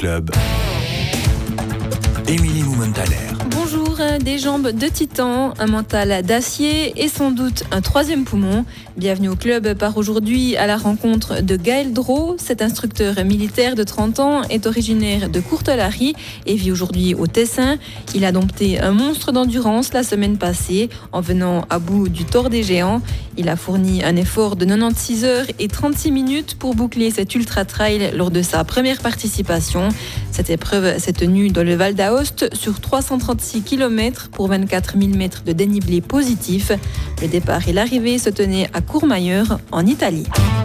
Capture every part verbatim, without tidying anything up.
Club, Émilie Moumenthaler. Bonjour, des jambes de titan, un mental d'acier et sans doute un troisième poumon. Bienvenue au club part aujourd'hui à la rencontre de Gaël Draud. Cet instructeur militaire de trente ans est originaire de Courtelary et vit aujourd'hui au Tessin. Il a dompté un monstre d'endurance la semaine passée en venant à bout du Thor des Géants. Il a fourni un effort de quatre-vingt-seize heures et trente-six minutes pour boucler cet ultra-trail lors de sa première participation. Cette épreuve s'est tenue dans le Val d'Aoste sur trois cent trente-six kilomètres pour vingt-quatre mille mètres de dénivelé positif. Le départ et l'arrivée se tenaient à Courmayeur, en Italie.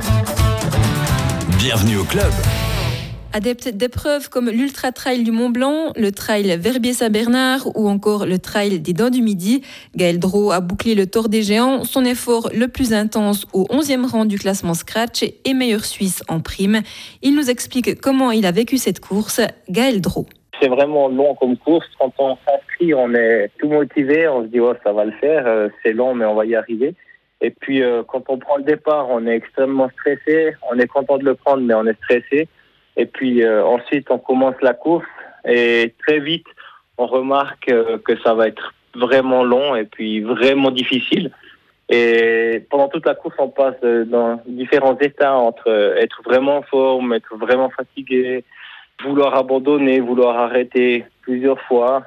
Bienvenue au club. Adepte d'épreuves comme l'Ultra Trail du Mont Blanc, le Trail Verbier-Saint-Bernard ou encore le Trail des Dents du Midi, Gaël Draud a bouclé le Thor des Géants, son effort le plus intense au onzième rang du classement Scratch et meilleur Suisse en prime. Il nous explique comment il a vécu cette course. Gaël Draud. C'est vraiment long comme course. Quand on s'inscrit, on est tout motivé, on se dit oh, ça va le faire, c'est long mais on va y arriver. Et puis euh, quand on prend le départ, on est extrêmement stressé, on est content de le prendre mais on est stressé. Et puis euh, ensuite on commence la course et très vite on remarque euh, que ça va être vraiment long et puis vraiment difficile. Et pendant toute la course on passe euh, dans différents états entre euh, être vraiment en forme, être vraiment fatigué, vouloir abandonner, vouloir arrêter plusieurs fois.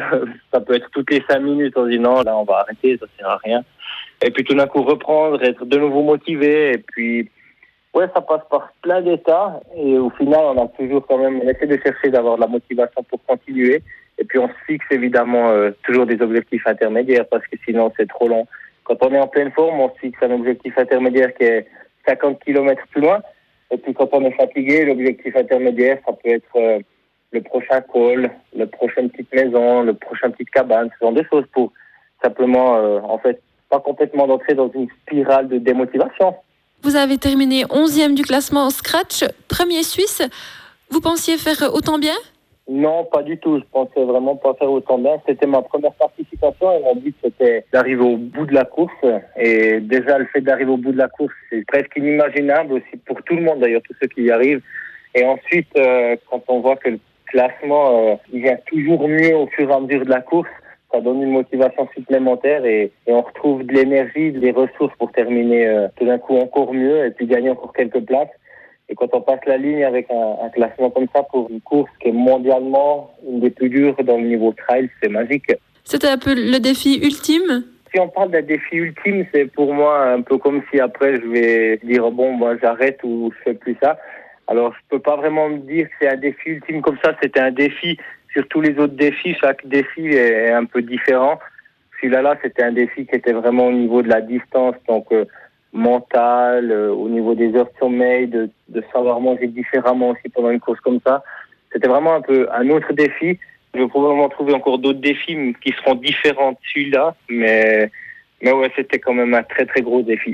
Ça peut être toutes les cinq minutes, on dit non, là on va arrêter, ça sert à rien. Et puis tout d'un coup reprendre, être de nouveau motivé. Et puis, ouais, ça passe par plein d'états. Et au final, on a toujours quand même, on essaie de chercher d'avoir de la motivation pour continuer. Et puis on se fixe évidemment euh, toujours des objectifs intermédiaires parce que sinon c'est trop long. Quand on est en pleine forme, on se fixe un objectif intermédiaire qui est cinquante kilomètres plus loin. Et puis quand on est fatigué, l'objectif intermédiaire, ça peut être euh, le prochain col, le prochain petite maison, le prochain petite cabane, ce genre de choses pour simplement, euh, en fait, pas complètement d'entrer dans une spirale de démotivation. Vous avez terminé onzième du classement Scratch, premier Suisse. Vous pensiez faire autant bien ? Non, pas du tout. Je pensais vraiment pas faire autant bien. C'était ma première participation et mon but c'était d'arriver au bout de la course. Et déjà, le fait d'arriver au bout de la course, c'est presque inimaginable aussi pour tout le monde, d'ailleurs, tous ceux qui y arrivent. Et ensuite, euh, quand on voit que le classement, euh, il vient toujours mieux au fur et à mesure de la course, ça donne une motivation supplémentaire et, et on retrouve de l'énergie, des ressources pour terminer euh, tout d'un coup encore mieux et puis gagner encore quelques places. Et quand on passe la ligne avec un, un classement comme ça pour une course qui est mondialement une des plus dures dans le niveau trail, c'est magique. C'était un peu le défi ultime ? Si on parle d'un défi ultime, c'est pour moi un peu comme si après je vais dire bon, moi j'arrête ou je fais plus ça. Alors je peux pas vraiment me dire que c'est un défi ultime comme ça, c'était un défi sur tous les autres défis, chaque défi est un peu différent. Celui-là, là, c'était un défi qui était vraiment au niveau de la distance, donc euh, mental, euh, au niveau des heures de sommeil, de, de savoir manger différemment aussi pendant une course comme ça. C'était vraiment un peu un autre défi. Je vais probablement trouver encore d'autres défis qui seront différents de celui-là, mais, mais ouais, c'était quand même un très très gros défi.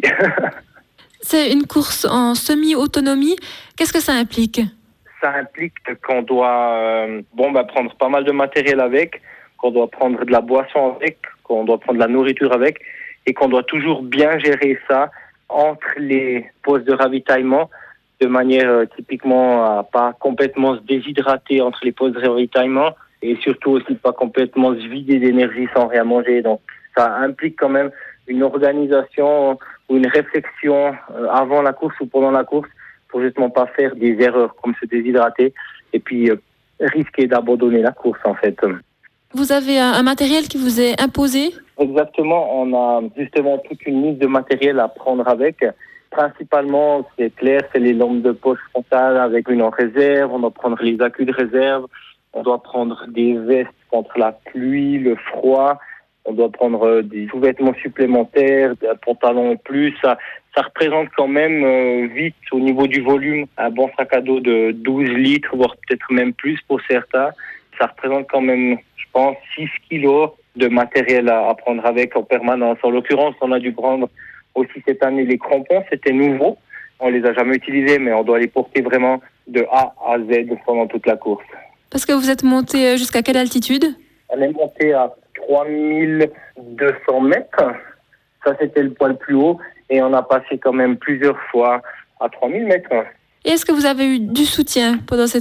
C'est une course en semi-autonomie. Qu'est-ce que ça implique ? Ça implique qu'on doit euh, bon, bah, prendre pas mal de matériel avec, qu'on doit prendre de la boisson avec, qu'on doit prendre de la nourriture avec et qu'on doit toujours bien gérer ça entre les pauses de ravitaillement de manière euh, typiquement à pas complètement se déshydrater entre les pauses de ravitaillement et surtout aussi pas complètement se vider d'énergie sans rien manger. Donc ça implique quand même une organisation ou une réflexion euh, avant la course ou pendant la course pour justement pas faire des erreurs comme se déshydrater et puis euh, risquer d'abandonner la course en fait. Vous avez un, un matériel qui vous est imposé ? Exactement, on a justement toute une liste de matériel à prendre avec. Principalement, c'est clair, c'est les lampes de poche frontale avec une en réserve, on doit prendre les accus de réserve, on doit prendre des vestes contre la pluie, le froid, on doit prendre des sous-vêtements supplémentaires, un pantalon en plus. Ça, ça représente quand même euh, vite au niveau du volume un bon sac à dos de douze litres, voire peut-être même plus pour certains. Ça représente quand même, je pense, six kilos de matériel à, à prendre avec en permanence. En l'occurrence, on a dû prendre aussi cette année les crampons, c'était nouveau. On les a jamais utilisés, mais on doit les porter vraiment de A à Z pendant toute la course. Parce que vous êtes monté jusqu'à quelle altitude ? On est monté à trois mille deux cents mètres. Ça, c'était le point le plus haut. Et on a passé quand même plusieurs fois à trois mille mètres. Et est-ce que vous avez eu du soutien pendant cette course ?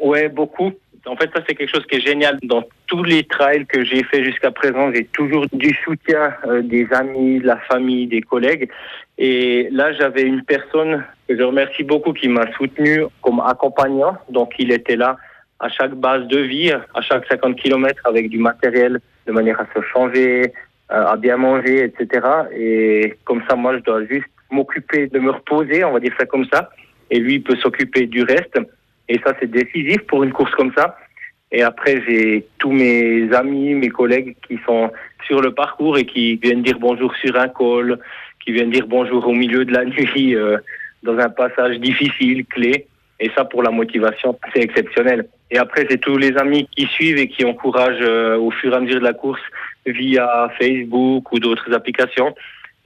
Ouais, beaucoup. En fait, ça, c'est quelque chose qui est génial. Dans tous les trails que j'ai fait jusqu'à présent, j'ai toujours du soutien euh, des amis, de la famille, des collègues. Et là, j'avais une personne que je remercie beaucoup qui m'a soutenu comme accompagnant. Donc, il était là à chaque base de vie, à chaque cinquante kilomètres avec du matériel de manière à se changer, euh, à bien manger, et cetera. Et comme ça, moi, je dois juste m'occuper de me reposer, on va dire ça comme ça. Et lui, il peut s'occuper du reste. Et ça, c'est décisif pour une course comme ça. Et après, j'ai tous mes amis, mes collègues qui sont sur le parcours et qui viennent dire bonjour sur un col, qui viennent dire bonjour au milieu de la nuit, euh, dans un passage difficile, clé. Et ça, pour la motivation, c'est exceptionnel. Et après, c'est tous les amis qui suivent et qui encouragent euh, au fur et à mesure de la course via Facebook ou d'autres applications.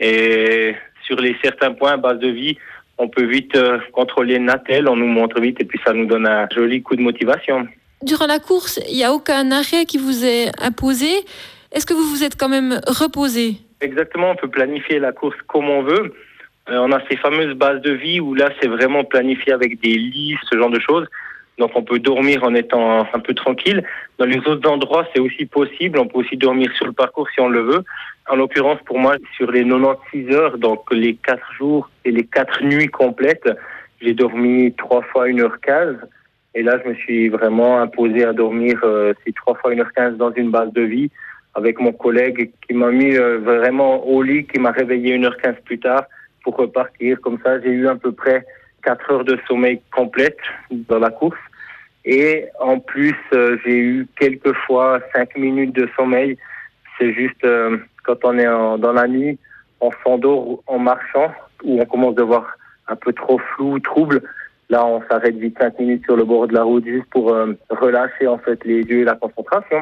Et sur les certains points, base de vie, on peut vite euh, contrôler Natel, on nous montre vite et puis ça nous donne un joli coup de motivation. Durant la course, il n'y a aucun arrêt qui vous est imposé. Est-ce que vous vous êtes quand même reposé ? Exactement, on peut planifier la course comme on veut. Euh, on a ces fameuses bases de vie où là, c'est vraiment planifié avec des lits, ce genre de choses. Donc, on peut dormir en étant un peu tranquille. Dans les autres endroits, c'est aussi possible. On peut aussi dormir sur le parcours si on le veut. En l'occurrence, pour moi, sur les quatre-vingt-seize heures, donc les quatre jours et les quatre nuits complètes, j'ai dormi trois fois une heure quinze. Et là, je me suis vraiment imposé à dormir euh, ces trois fois une heure quinze dans une base de vie avec mon collègue qui m'a mis euh, vraiment au lit, qui m'a réveillé une heure quinze plus tard pour repartir. Comme ça, j'ai eu à peu près quatre heures de sommeil complète dans la course. Et en plus, euh, j'ai eu quelques fois cinq minutes de sommeil. C'est juste euh, quand on est en, dans la nuit, on s'endort en marchant, où on commence à voir un peu trop flou, trouble. Là, on s'arrête vite cinq minutes sur le bord de la route juste pour euh, relâcher en fait les yeux et la concentration.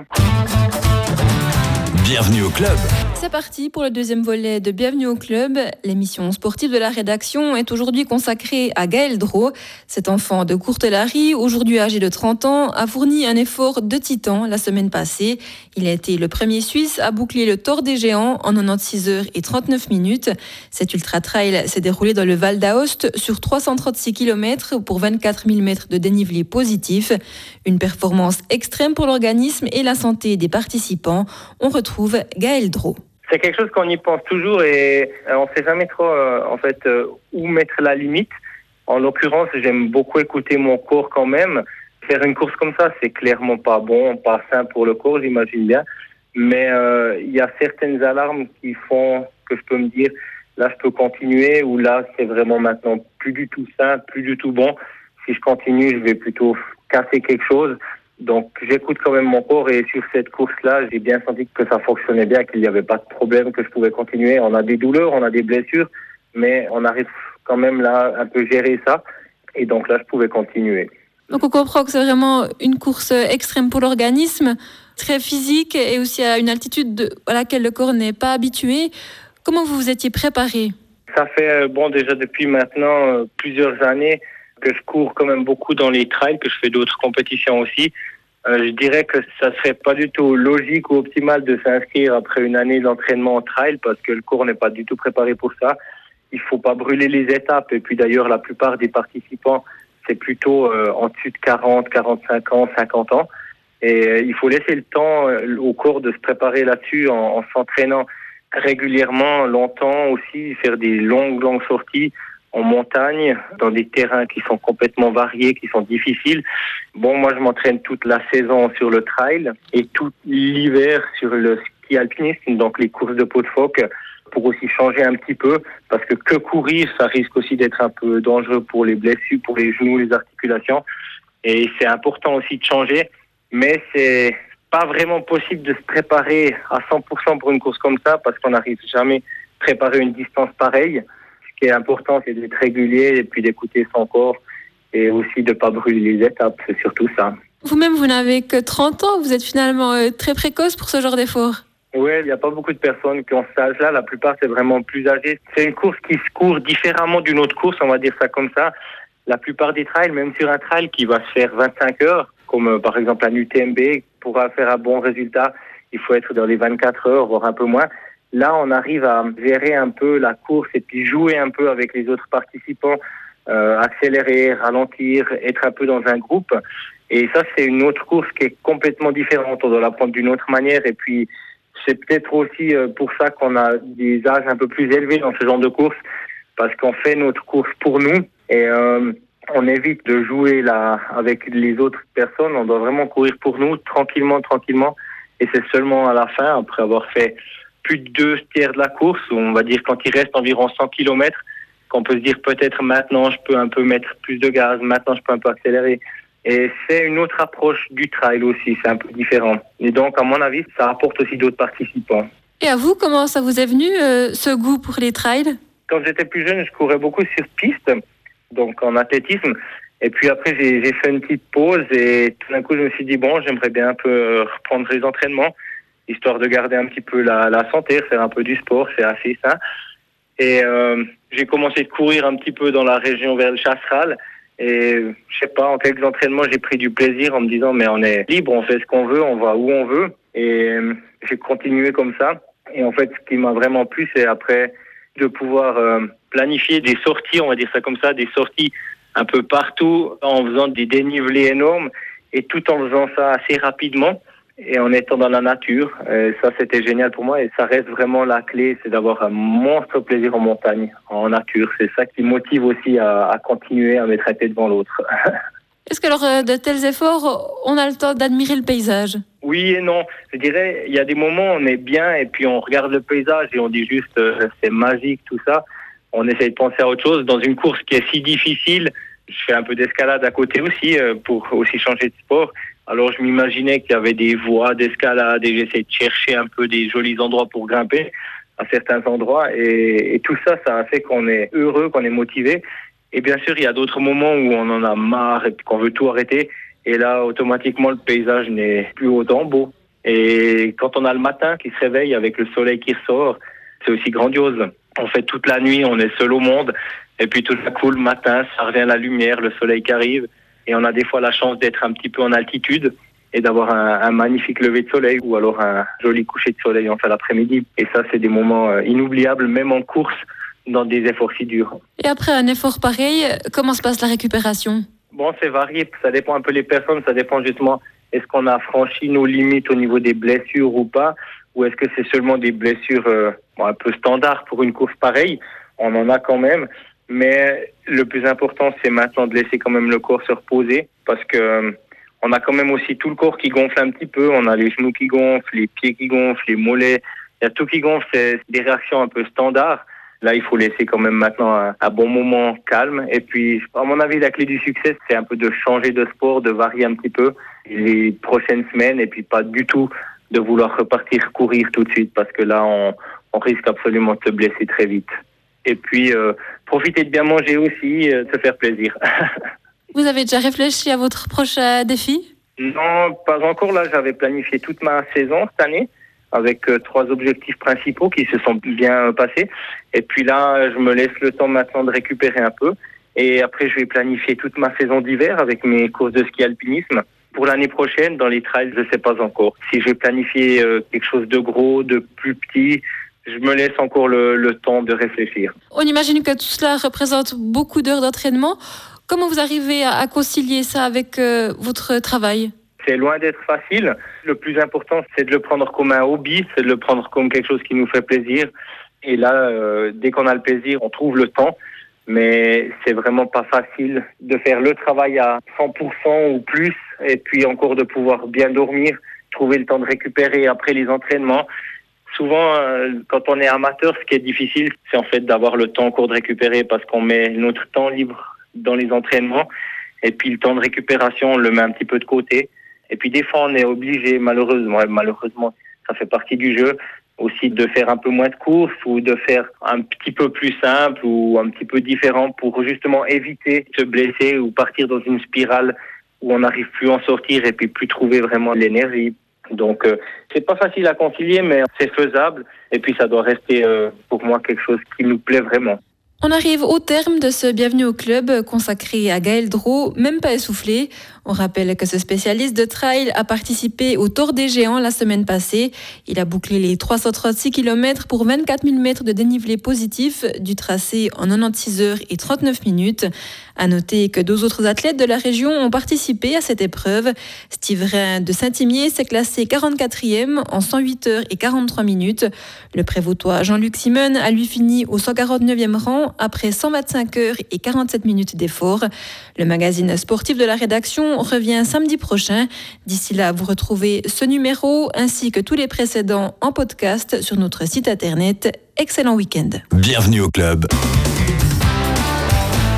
Bienvenue au club. C'est parti pour le deuxième volet de Bienvenue au club. L'émission sportive de la rédaction est aujourd'hui consacrée à Gaël Drot. Cet enfant de Courtelary, aujourd'hui âgé de trente ans, a fourni un effort de titan la semaine passée. Il a été le premier Suisse à boucler le Tour des Géants en quatre-vingt-seize heures et trente-neuf minutes. Cet ultra-trail s'est déroulé dans le Val d'Aoste sur trois cent trente-six kilomètres pour vingt-quatre mille mètres de dénivelé positif. Une performance extrême pour l'organisme et la santé des participants. On retrouve Gaël Drot. C'est quelque chose qu'on y pense toujours et on ne sait jamais trop euh, en fait euh, où mettre la limite. En l'occurrence, j'aime beaucoup écouter mon corps quand même. Faire une course comme ça, c'est clairement pas bon, pas sain pour le corps, j'imagine bien. Mais euh, il y a certaines alarmes qui font que je peux me dire là, je peux continuer ou là, c'est vraiment maintenant plus du tout sain, plus du tout bon. Si je continue, je vais plutôt casser quelque chose. Donc, j'écoute quand même mon corps et sur cette course-là, j'ai bien senti que ça fonctionnait bien, qu'il n'y avait pas de problème, que je pouvais continuer. On a des douleurs, on a des blessures, mais on arrive quand même là un peu gérer ça. Et donc là, je pouvais continuer. Donc, on comprend que c'est vraiment une course extrême pour l'organisme, très physique et aussi à une altitude de, à laquelle le corps n'est pas habitué. Comment vous vous étiez préparé ? Ça fait, bon, déjà depuis maintenant euh, plusieurs années que je cours quand même beaucoup dans les trails, que je fais d'autres compétitions aussi. Euh, je dirais que ça serait pas du tout logique ou optimal de s'inscrire après une année d'entraînement en trail parce que le corps n'est pas du tout préparé pour ça. Il faut pas brûler les étapes. Et puis d'ailleurs, la plupart des participants, c'est plutôt euh, en dessus de quarante, quarante-cinq ans, cinquante ans. Et euh, il faut laisser le temps euh, au corps de se préparer là-dessus en, en s'entraînant régulièrement, longtemps aussi, faire des longues, longues sorties en montagne, dans des terrains qui sont complètement variés, qui sont difficiles. Bon, moi, je m'entraîne toute la saison sur le trail et tout l'hiver sur le ski alpinisme, donc les courses de peau de phoque, pour aussi changer un petit peu, parce que que courir, ça risque aussi d'être un peu dangereux pour les blessures, pour les genoux, les articulations. Et c'est important aussi de changer, mais c'est pas vraiment possible de se préparer à cent pour cent pour une course comme ça, parce qu'on n'arrive jamais à préparer une distance pareille. Ce qui est important, c'est d'être régulier et puis d'écouter son corps et aussi de ne pas brûler les étapes, c'est surtout ça. Vous-même, vous n'avez que trente ans, vous êtes finalement euh, très précoce pour ce genre d'effort. Oui, il n'y a pas beaucoup de personnes qui ont cet âge-là, la plupart c'est vraiment plus âgé. C'est une course qui se court différemment d'une autre course, on va dire ça comme ça. La plupart des trails, même sur un trail qui va se faire vingt-cinq heures, comme euh, par exemple un U T M B, pour faire un bon résultat, il faut être dans les vingt-quatre heures, voire un peu moins. Là, on arrive à gérer un peu la course et puis jouer un peu avec les autres participants euh, accélérer, ralentir, être un peu dans un groupe. Et ça, c'est une autre course qui est complètement différente. On doit la prendre d'une autre manière. Et puis, c'est peut-être aussi pour ça qu'on a des âges un peu plus élevés dans ce genre de course, parce qu'on fait notre course pour nous et euh, on évite de jouer là avec les autres personnes. On doit vraiment courir pour nous, tranquillement, tranquillement. Et c'est seulement à la fin, après avoir fait plus de deux tiers de la course, où on va dire quand il reste environ cent kilomètres, qu'on peut se dire peut-être maintenant je peux un peu mettre plus de gaz, maintenant je peux un peu accélérer. Et c'est une autre approche du trail aussi, c'est un peu différent. Et donc, à mon avis, ça apporte aussi d'autres participants. Et à vous, comment ça vous est venu, euh, ce goût pour les trails ? Quand j'étais plus jeune, je courais beaucoup sur piste, donc en athlétisme. Et puis après, j'ai, j'ai fait une petite pause et tout d'un coup, je me suis dit, bon, j'aimerais bien un peu reprendre les entraînements, histoire de garder un petit peu la, la santé, faire un peu du sport, c'est assez sain. Et euh, j'ai commencé de courir un petit peu dans la région vers le Chasseral. Et je sais pas, en quelques entraînements, j'ai pris du plaisir en me disant, mais on est libre, on fait ce qu'on veut, on va où on veut. Et euh, j'ai continué comme ça. Et en fait, ce qui m'a vraiment plu, c'est après de pouvoir euh, planifier des sorties, on va dire ça comme ça, des sorties un peu partout en faisant des dénivelés énormes et tout en faisant ça assez rapidement et en étant dans la nature. Et ça, c'était génial pour moi et ça reste vraiment la clé, c'est d'avoir un monstre plaisir en montagne, en nature. C'est ça qui motive aussi à, à continuer à mettre un pied devant l'autre. Est-ce que lors de tels efforts, on a le temps d'admirer le paysage ? Oui et non. Je dirais, il y a des moments où on est bien et puis on regarde le paysage et on dit juste euh, c'est magique tout ça. On essaie de penser à autre chose. Dans une course qui est si difficile, je fais un peu d'escalade à côté aussi euh, pour aussi changer de sport. Alors je m'imaginais qu'il y avait des voies d'escalade et j'essaie de chercher un peu des jolis endroits pour grimper à certains endroits. Et, et tout ça, ça a fait qu'on est heureux, qu'on est motivé. Et bien sûr, il y a d'autres moments où on en a marre et qu'on veut tout arrêter. Et là, automatiquement, le paysage n'est plus autant beau. Et quand on a le matin qui se réveille avec le soleil qui ressort, c'est aussi grandiose. On fait toute la nuit, on est seul au monde. Et puis tout à coup, le matin, ça revient la lumière, le soleil qui arrive. Et on a des fois la chance d'être un petit peu en altitude et d'avoir un, un magnifique lever de soleil ou alors un joli coucher de soleil en fin d'après-midi. Et ça, c'est des moments euh, inoubliables, même en course, dans des efforts si durs. Et après un effort pareil, comment se passe la récupération ? Bon, c'est varié, ça dépend un peu des personnes, ça dépend justement, est-ce qu'on a franchi nos limites au niveau des blessures ou pas, ou est-ce que c'est seulement des blessures euh, bon, un peu standards pour une course pareille. On en a quand même, mais le plus important, c'est maintenant de laisser quand même le corps se reposer, parce que euh, on a quand même aussi tout le corps qui gonfle un petit peu, on a les genoux qui gonflent, les pieds qui gonflent, les mollets, il y a tout qui gonfle, c'est des réactions un peu standards. Là, il faut laisser quand même maintenant un, un bon moment calme. Et puis, à mon avis, la clé du succès, c'est un peu de changer de sport, de varier un petit peu les prochaines semaines et puis pas du tout de vouloir repartir courir tout de suite parce que là, on, on risque absolument de se blesser très vite. Et puis, euh, profiter de bien manger aussi, euh, de se faire plaisir. Vous avez déjà réfléchi à votre prochain défi ? Non, pas encore. Là, j'avais planifié toute ma saison cette année, avec euh, trois objectifs principaux qui se sont bien euh, passés. Et puis là, je me laisse le temps maintenant de récupérer un peu. Et après, je vais planifier toute ma saison d'hiver avec mes courses de ski alpinisme. Pour l'année prochaine, dans les trails, je ne sais pas encore. Si je vais planifier euh, quelque chose de gros, de plus petit, je me laisse encore le, le temps de réfléchir. On imagine que tout cela représente beaucoup d'heures d'entraînement. Comment vous arrivez à, à concilier ça avec euh, votre travail ? C'est loin d'être facile. Le plus important, c'est de le prendre comme un hobby, c'est de le prendre comme quelque chose qui nous fait plaisir. Et là, euh, dès qu'on a le plaisir, on trouve le temps. Mais c'est vraiment pas facile de faire le travail à cent pour cent ou plus et puis encore de pouvoir bien dormir, trouver le temps de récupérer après les entraînements. Souvent, euh, quand on est amateur, ce qui est difficile, c'est en fait d'avoir le temps encore de récupérer parce qu'on met notre temps libre dans les entraînements et puis le temps de récupération, on le met un petit peu de côté. Et puis des fois, on est obligé, malheureusement, malheureusement, ça fait partie du jeu, aussi de faire un peu moins de courses ou de faire un petit peu plus simple ou un petit peu différent pour justement éviter de se blesser ou partir dans une spirale où on n'arrive plus à en sortir et puis plus trouver vraiment l'énergie. Donc, euh, c'est pas facile à concilier, mais c'est faisable. Et puis, ça doit rester, euh, pour moi, quelque chose qui nous plaît vraiment. On arrive au terme de ce Bienvenue au club consacré à Gaël Drot, même pas essoufflé. On rappelle que ce spécialiste de trail a participé au Tour des Géants la semaine passée. Il a bouclé les trois cent trente-six kilomètres pour vingt-quatre mille mètres de dénivelé positif du tracé en quatre-vingt-seize heures et trente-neuf minutes. À noter que deux autres athlètes de la région ont participé à cette épreuve. Steve Rhin de Saint-Imier s'est classé quarante-quatrième en cent huit heures et quarante-trois minutes. Le Prévôtois Jean-Luc Simon a lui fini au cent quarante-neuvième rang après cent vingt-cinq heures et quarante-sept minutes d'effort. Le magazine sportif de la rédaction revient samedi prochain. D'ici là, vous retrouvez ce numéro ainsi que tous les précédents en podcast sur notre site internet. Excellent week-end. Bienvenue au club.